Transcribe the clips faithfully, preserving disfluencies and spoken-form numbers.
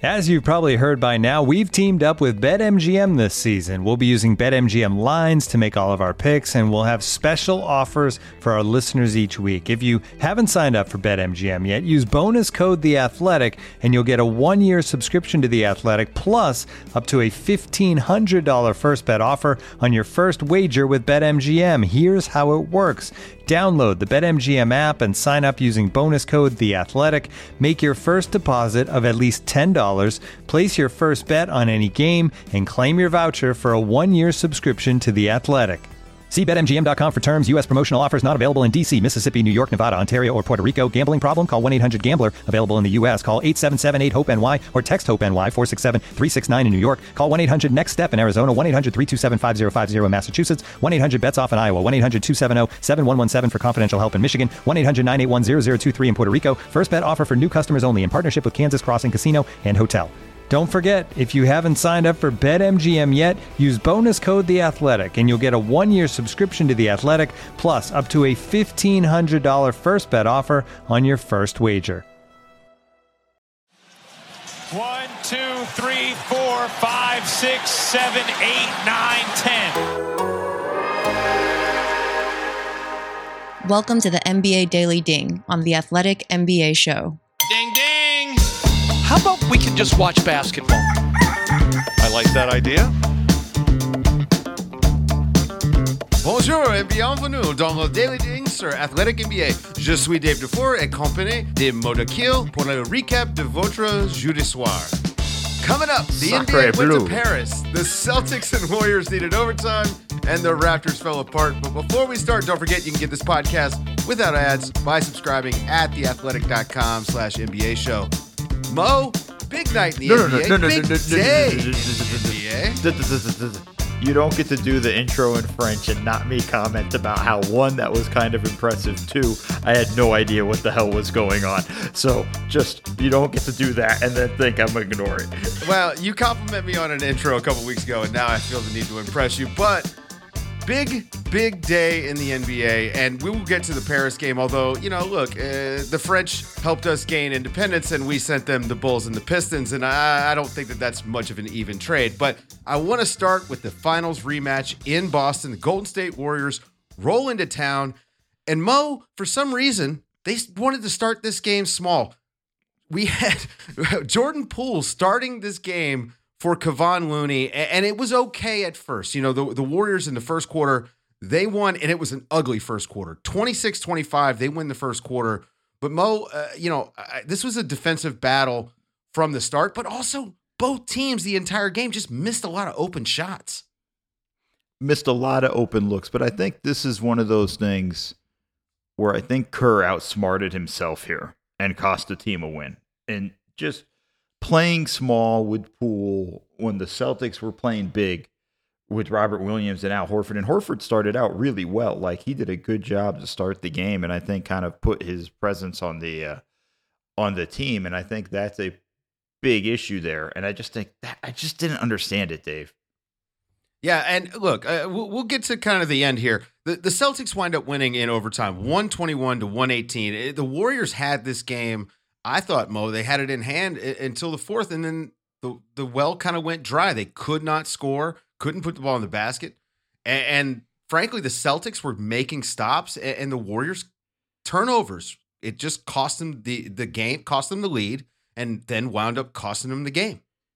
As you've probably heard by now, we've teamed up with BetMGM this season. We'll be using BetMGM lines to make all of our picks, and we'll have special offers for our listeners each week. If you haven't signed up for BetMGM yet, use bonus code The Athletic, and you'll get a one-year subscription to The Athletic, plus up to a fifteen hundred dollars first bet offer on your first wager with BetMGM. Here's how it works. Download the BetMGM app and sign up using bonus code The Athletic. Make your first deposit of at least ten dollars. Place your first bet on any game and claim your voucher for a one-year subscription to The Athletic. See Bet M G M dot com for terms. U S promotional offers not available in D C, Mississippi, New York, Nevada, Ontario, or Puerto Rico. Gambling problem? Call one eight hundred gambler. Available in the U S. Call eight seven seven eight hope N Y or text HOPE-NY four six seven three six nine in New York. Call one eight hundred next step in Arizona. one eight hundred three two seven five zero five zero in Massachusetts. one eight hundred bets off in Iowa. one eight hundred two seven zero seven one one seven for confidential help in Michigan. one eight hundred nine eight one zero zero two three in Puerto Rico. First bet offer for new customers only in partnership with Kansas Crossing Casino and Hotel. Don't forget, if you haven't signed up for BetMGM yet, use bonus code The Athletic, and you'll get a one-year subscription to The Athletic, plus up to a fifteen hundred dollars first bet offer on your first wager. One, two, three, four, five, six, seven, eight, nine, ten. Welcome to the N B A Daily Ding on the Athletic N B A Show. Ding, ding. How about we can just watch basketball? I like that idea. Bonjour et bienvenue dans le Daily Ding sur Athletic N B A. Je suis Dave Dufour et accompagné de Modakil pour le recap de votre jeudi soir. Coming up, the Sacre N B A bleu. went to Paris. The Celtics and Warriors needed overtime, and the Raptors fell apart. But before we start, don't forget you can get this podcast without ads by subscribing at theathletic.com slash NBA show. Mo, big night in the No, N no, B A. no, no, no, big no, no, day no, no, no, in the N B A. You don't get to do the intro in French and not me comment about how, one, that was kind of impressive, two, I had no idea what the hell was going on. So just, you don't get to do that and then think I'm ignoring it. Well, you complimented me on an intro a couple weeks ago, and now I feel the need to impress you. But big, big day in the N B A, and we will get to the Paris game. Although, you know, look, uh, the French helped us gain independence, and we sent them the Bulls and the Pistons, and I, I don't think that that's much of an even trade. But I want to start with the finals rematch in Boston. The Golden State Warriors roll into town, and Mo, for some reason, they wanted to start this game small. We had Jordan Poole starting this game for Kevon Looney, and it was okay at first. You know, the, the Warriors in the first quarter, they won, and it was an ugly first quarter. twenty-six twenty-five, they win the first quarter. But Mo, uh, you know, I, this was a defensive battle from the start, but also both teams the entire game just missed a lot of open shots. Missed a lot of open looks, but I think this is one of those things where I think Kerr outsmarted himself here and cost the team a win. And just playing small with Poole when the Celtics were playing big with Robert Williams and Al Horford. And Horford started out really well. Like, he did a good job to start the game, and I think kind of put his presence on the uh, on the team. And I think that's a big issue there. And I just think that I just didn't understand it, Dave. Yeah, and look, uh, we'll, we'll get to kind of the end here. The, the Celtics wind up winning in overtime, one twenty-one to one eighteen. It, the Warriors had this game. I thought, Mo, they had it in hand until the fourth, and then the, the well kind of went dry. They could not score, couldn't put the ball in the basket. And, and frankly, the Celtics were making stops, and, and the Warriors turnovers. It just cost them the, the game, cost them the lead, and then wound up costing them the game.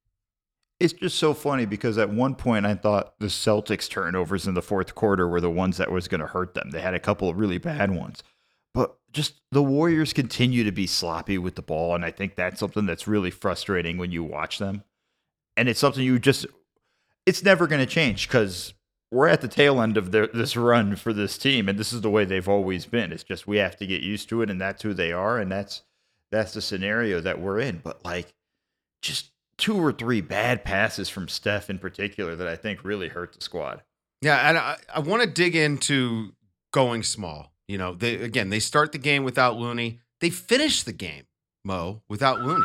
It's just so funny because at one point I thought the Celtics turnovers in the fourth quarter were the ones that was going to hurt them. They had a couple of really bad ones. But just the Warriors continue to be sloppy with the ball, and I think that's something that's really frustrating when you watch them. And it's something you just – it's never going to change because we're at the tail end of their, this run for this team, and this is the way they've always been. It's just we have to get used to it, and that's who they are, and that's that's the scenario that we're in. But, like, just two or three bad passes from Steph in particular that I think really hurt the squad. Yeah, and I, I want to dig into going small. You know, they again, they start the game without Looney. They finish the game, Mo, without Looney.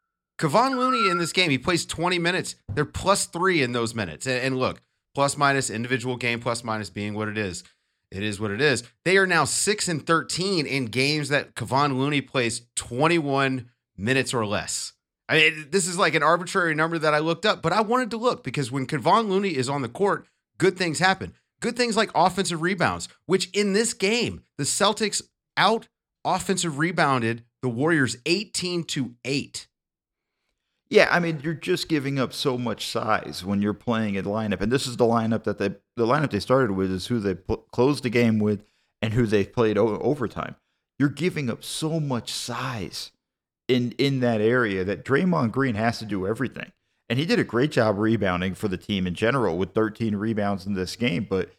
Kevon Looney in this game, he plays twenty minutes. They're plus three in those minutes. And, and look, plus minus individual game, plus minus being what it is. It is what it is. They are now six and thirteen in games that Kevon Looney plays twenty-one minutes or less. I mean, this is like an arbitrary number that I looked up, but I wanted to look because when Kevon Looney is on the court, good things happen. Good things like offensive rebounds, which in this game, the Celtics out offensive rebounded the Warriors eighteen to eight. Yeah, I mean, you're just giving up so much size when you're playing a lineup. And this is the lineup that they, the lineup they started with is who they pl- closed the game with and who they played o- overtime. You're giving up so much size in, in that area that Draymond Green has to do everything. And he did a great job rebounding for the team in general with thirteen rebounds in this game. But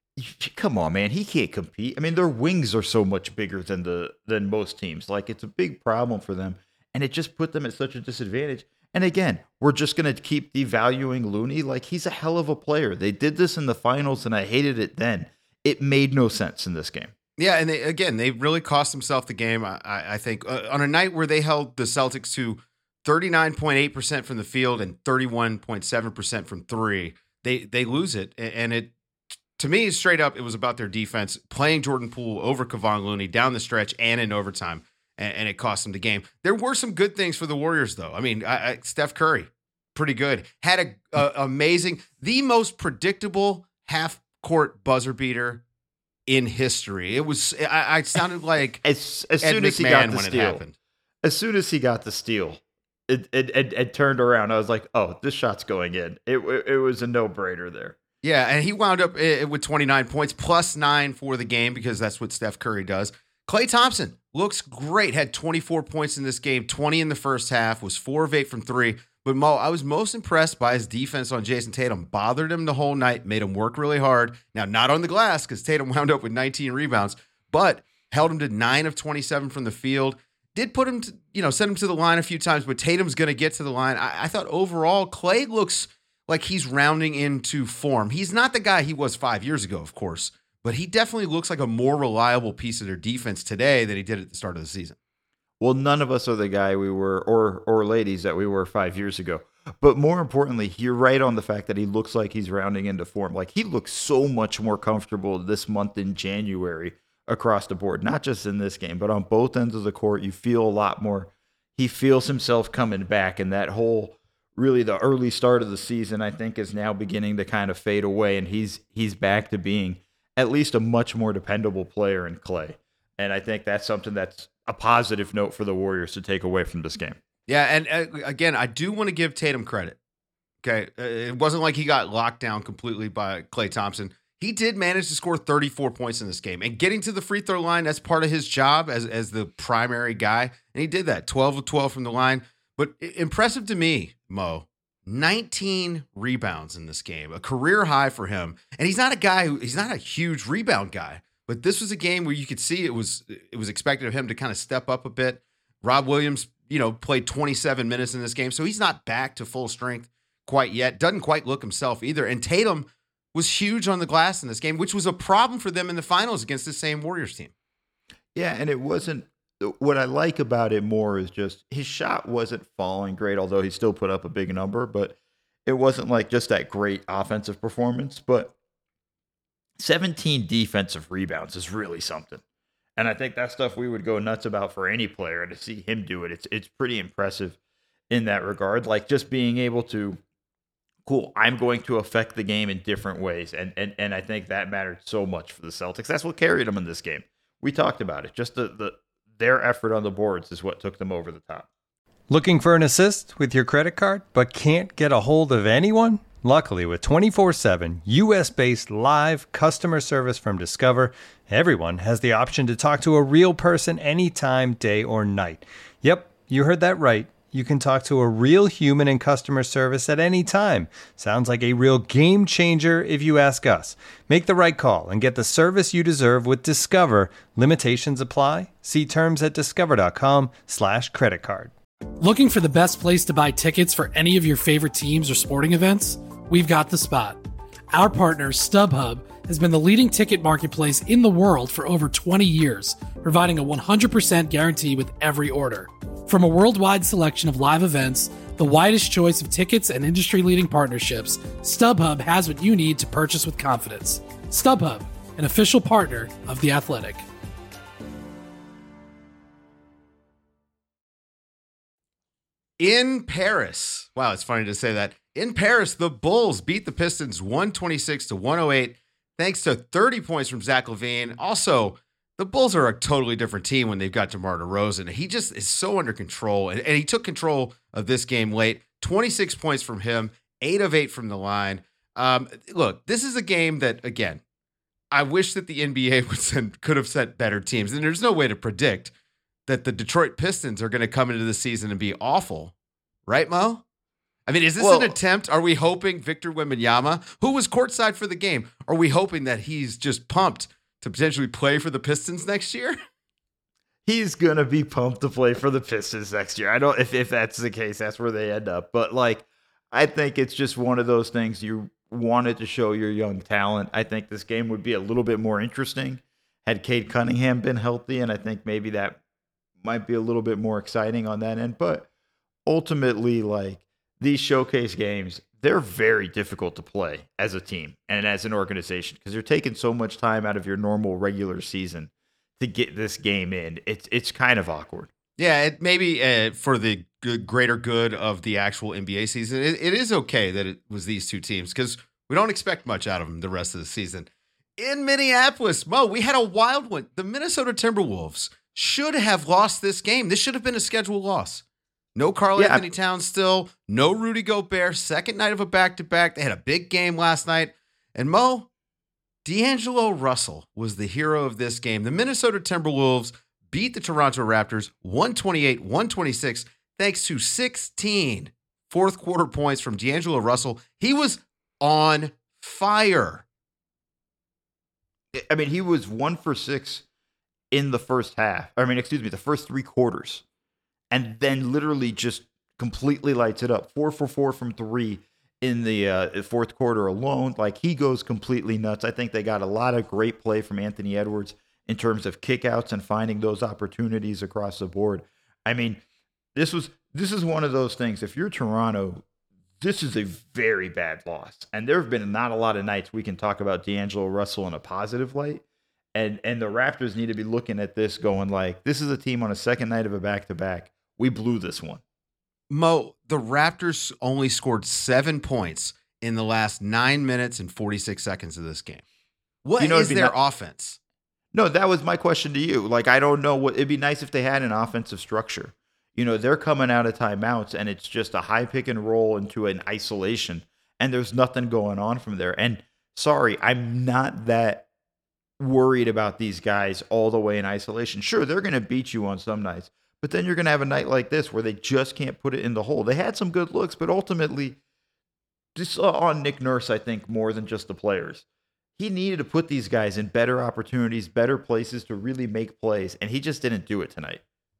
come on, man, he can't compete. I mean, their wings are so much bigger than the than most teams. Like, it's a big problem for them. And it just put them at such a disadvantage. And again, we're just going to keep devaluing Looney. Like, he's a hell of a player. They did this in the finals, and I hated it then. It made no sense in this game. Yeah, and they, again, they really cost themselves the game, I, I think. Uh, on a night where they held the Celtics to thirty-nine point eight percent from the field and thirty-one point seven percent from three, they they lose it. And it, to me, straight up, it was about their defense, playing Jordan Poole over Kevon Looney down the stretch and in overtime. And it cost them the game. There were some good things for the Warriors, though. I mean, I, I, Steph Curry, pretty good. Had a, a amazing, the most predictable half-court buzzer beater in history. It was. I, I sounded like as as Ed soon McMahon as he got the when steal. it happened. As soon as he got the steal, it it, it it turned around. I was like, oh, this shot's going in. It it, it was a no-brainer there. Yeah, and he wound up with twenty-nine points, plus nine for the game because that's what Steph Curry does. Klay Thompson looks great, had twenty-four points in this game, twenty in the first half, was four of eight from three. But Mo, I was most impressed by his defense on Jason Tatum. Bothered him the whole night, made him work really hard. Now, not on the glass because Tatum wound up with nineteen rebounds, but held him to nine of twenty-seven from the field. Did put him to, you know, send him to the line a few times, but Tatum's going to get to the line. I, I thought overall, Klay looks like he's rounding into form. He's not the guy he was five years ago, of course. But he definitely looks like a more reliable piece of their defense today than he did at the start of the season. Well, none of us are the guy we were, or or ladies that we were five years ago. But more importantly, you're right on the fact that he looks like he's rounding into form. Like, he looks so much more comfortable this month in January across the board, not just in this game, but on both ends of the court. You feel a lot more. He feels himself coming back, and that whole, really the early start of the season, I think, is now beginning to kind of fade away, and he's he's back to being at least a much more dependable player in Klay. And I think that's something that's a positive note for the Warriors to take away from this game. Yeah, and uh, again, I do want to give Tatum credit. Okay, uh, it wasn't like he got locked down completely by Klay Thompson. He did manage to score thirty-four points in this game. And getting to the free throw line, that's part of his job as, as the primary guy. And he did that, twelve of twelve from the line. But impressive to me, Mo, nineteen rebounds in this game, a career high for him. And he's not a guy who, he's not a huge rebound guy, but this was a game where you could see it was it was expected of him to kind of step up a bit. Rob Williams, you know, played twenty-seven minutes in this game, so he's not back to full strength quite yet. Doesn't quite look himself either. And Tatum was huge on the glass in this game, which was a problem for them in the finals against the same Warriors team. Yeah, and it wasn't, what I like about it more is just his shot wasn't falling great, although he still put up a big number, but it wasn't like just that great offensive performance. But seventeen defensive rebounds is really something. And I think that's stuff we would go nuts about for any player. And to see him do it, it's it's pretty impressive in that regard. Like, just being able to, cool, I'm going to affect the game in different ways. And and and I think that mattered so much for the Celtics. That's what carried them in this game. We talked about it. Just the, the their effort on the boards is what took them over the top. Looking for an assist with your credit card, but can't get a hold of anyone? Luckily, with twenty-four seven U S-based live customer service from Discover, everyone has the option to talk to a real person anytime, day or night. Yep, you heard that right. You can talk to a real human in customer service at any time. Sounds like a real game changer if you ask us. Make the right call and get the service you deserve with Discover. Limitations apply. See terms at discover.com slash credit card. Looking for the best place to buy tickets for any of your favorite teams or sporting events? We've got the spot. Our partner, StubHub, has been the leading ticket marketplace in the world for over twenty years, providing a one hundred percent guarantee with every order. From a worldwide selection of live events, the widest choice of tickets, and industry-leading partnerships, StubHub has what you need to purchase with confidence. StubHub, an official partner of The Athletic. In Paris, wow, it's funny to say that. In Paris, the Bulls beat the Pistons one twenty-six to one oh eight, thanks to thirty points from Zach LaVine. Also, the Bulls are a totally different team when they've got DeMar DeRozan. He just is so under control, and, and he took control of this game late. twenty-six points from him, eight of eight from the line. Um, look, this is a game that, again, I wish that the N B A would send, could have sent better teams, and there's no way to predict that the Detroit Pistons are going to come into the season and be awful. Right, Mo? I mean, is this well, an attempt? Are we hoping Victor Wembanyama, who was courtside for the game, are we hoping that he's just pumped to potentially play for the Pistons next year? He's going to be pumped to play for the Pistons next year. I don't, if, if that's the case, that's where they end up. But like, I think it's just one of those things you wanted to show your young talent. I think this game would be a little bit more interesting had Cade Cunningham been healthy. And I think maybe that might be a little bit more exciting on that end. But ultimately, like, these showcase games, they're very difficult to play as a team and as an organization because you're taking so much time out of your normal regular season to get this game in. It's it's kind of awkward. Yeah, it maybe uh, for the good, greater good of the actual N B A season, it, it is okay that it was these two teams because we don't expect much out of them the rest of the season. In Minneapolis, Mo, we had a wild one. The Minnesota Timberwolves should have lost this game. This should have been a scheduled loss. No Karl Yeah. Anthony Towns still. No Rudy Gobert. Second night of a back-to-back. They had a big game last night. And Mo, D'Angelo Russell was the hero of this game. The Minnesota Timberwolves beat the Toronto Raptors one twenty-eight one twenty-six thanks to sixteen fourth quarter points from D'Angelo Russell. He was on fire. I mean, he was one for six in the first half. I mean, excuse me, the first three quarters. And then literally just completely lights it up. Four for four from three in the uh, fourth quarter alone. Like, he goes completely nuts. I think they got a lot of great play from Anthony Edwards in terms of kickouts and finding those opportunities across the board. I mean, this was this is one of those things. If you're Toronto, this is a very bad loss. And there have been not a lot of nights we can talk about D'Angelo Russell in a positive light. And and the Raptors need to be looking at this going like, this is a team on a second night of a back-to-back. We blew this one. Mo, the Raptors only scored seven points in the last nine minutes and forty-six seconds of this game. What You know, is it'd be their not- offense? No, that was my question to you. Like, I don't know what it'd be nice if they had an offensive structure. You know, they're coming out of timeouts and it's just a high pick and roll into an isolation and there's nothing going on from there. And sorry, I'm not that worried about these guys all the way in isolation. Sure, they're going to beat you on some nights, but then you're going to have a night like this where they just can't put it in the hole. They had some good looks, but ultimately, just on Nick Nurse, I think, more than just the players. He needed to put these guys in better opportunities, better places to really make plays, and he just didn't do it tonight.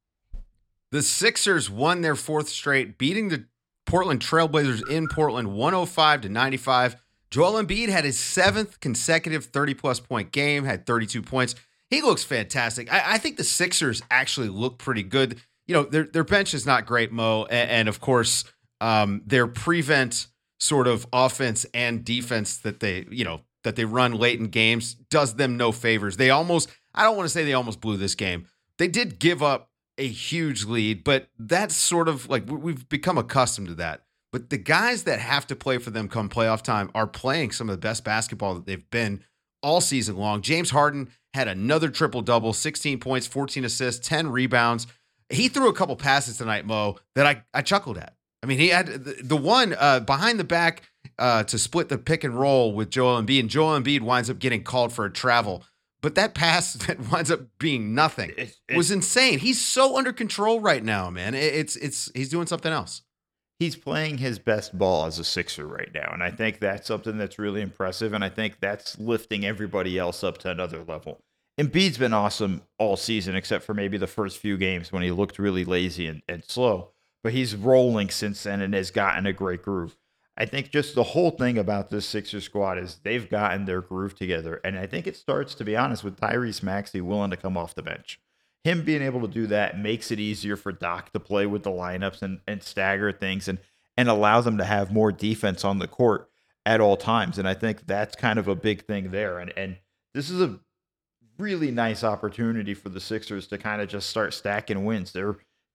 The Sixers won their fourth straight, beating the Portland Trailblazers in Portland one oh five to ninety-five. Joel Embiid had his seventh consecutive thirty-plus point game, had thirty-two points. He looks fantastic. I, I think the Sixers actually look pretty good. You know, their their bench is not great, Mo, and, and of course, um, their prevent sort of offense and defense that they, you know, that they run late in games does them no favors. They almost, I don't want to say they almost blew this game. They did give up a huge lead, but that's sort of like we've become accustomed to that. But the guys that have to play for them come playoff time are playing some of the best basketball that they've been all season long. James Harden had another triple-double, sixteen points, fourteen assists, ten rebounds. He threw a couple passes tonight, Mo, that I, I chuckled at. I mean, he had the, the one uh, behind the back uh, to split the pick and roll with Joel Embiid, and Joel Embiid winds up getting called for a travel. But that pass that winds up being nothing It's- it's- was insane. He's so under control right now, man. It, it's it's he's doing something else. He's playing his best ball as a Sixer right now, and I think that's something that's really impressive, and I think that's lifting everybody else up to another level. Embiid's been awesome all season, except for maybe the first few games when he looked really lazy and, and slow, but he's rolling since then and has gotten a great groove. I think just the whole thing about this Sixer squad is they've gotten their groove together, and I think it starts, to be honest, with Tyrese Maxey willing to come off the bench. Him being able to do that makes it easier for Doc to play with the lineups and, and stagger things and, and allow them to have more defense on the court at all times. And I think that's kind of a big thing there. And, and this is a really nice opportunity for the Sixers to kind of just start stacking wins. They're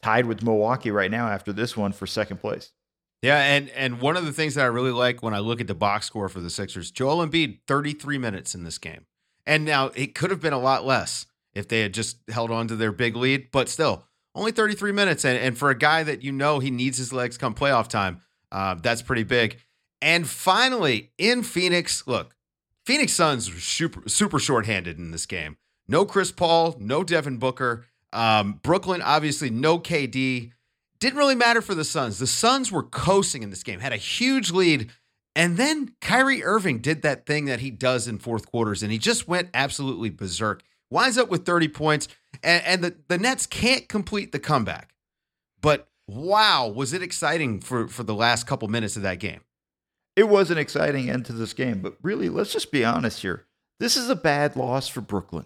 tied with Milwaukee right now after this one for second place. Yeah, and and one of the things that I really like when I look at the box score for the Sixers, Joel Embiid, thirty-three minutes in this game. And now it could have been a lot less if they had just held on to their big lead, but still, only thirty-three minutes. And, and for a guy that you know he needs his legs come playoff time, uh, that's pretty big. And finally, in Phoenix, look, Phoenix Suns were super, super shorthanded in this game. No Chris Paul, no Devin Booker. Um, Brooklyn, obviously, no K D. Didn't really matter for the Suns. The Suns were coasting in this game, had a huge lead, and then Kyrie Irving did that thing that he does in fourth quarters, and he just went absolutely berserk. Winds up with thirty points, and, and the, the Nets can't complete the comeback. But wow, was it exciting for, for the last couple minutes of that game. It was an exciting end to this game, but really, let's just be honest here. This is a bad loss for Brooklyn.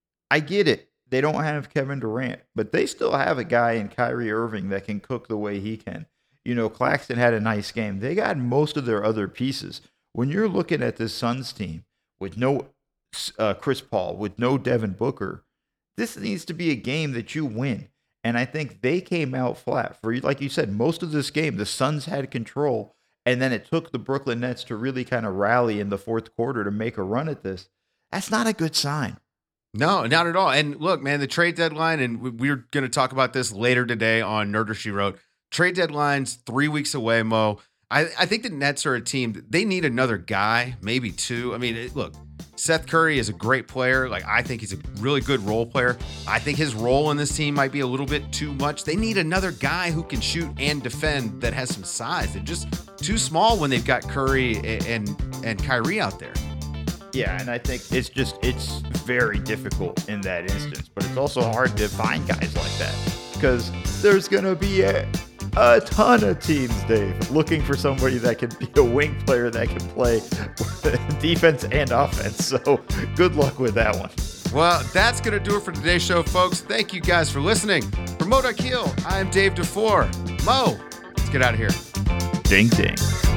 I get it. They don't have Kevin Durant, but they still have a guy in Kyrie Irving that can cook the way he can. You know, Claxton had a nice game. They got most of their other pieces. When you're looking at this Suns team with no uh, Chris Paul, with no Devin Booker, this needs to be a game that you win. And I think they came out flat. For like you said, most of this game, the Suns had control, and then it took the Brooklyn Nets to really kind of rally in the fourth quarter to make a run at this. That's not a good sign. No, not at all. And look, man, the trade deadline, and we're going to talk about this later today on Nerder She Wrote. Trade deadline's three weeks away, Mo. I, I think the Nets are a team, they need another guy, maybe two. I mean, it, look, Seth Curry is a great player. Like, I think he's a really good role player. I think his role in this team might be a little bit too much. They need another guy who can shoot and defend that has some size. They're just too small when they've got Curry and and, and Kyrie out there. Yeah, and I think it's just, it's very difficult in that instance, but it's also hard to find guys like that because there's going to be a, a ton of teams, Dave, looking for somebody that can be a wing player that can play defense and offense. So good luck with that one. Well, that's going to do it for today's show, folks. Thank you guys for listening. For Mo Dakhil, I'm Dave DeFore. Mo, let's get out of here. Ding, ding.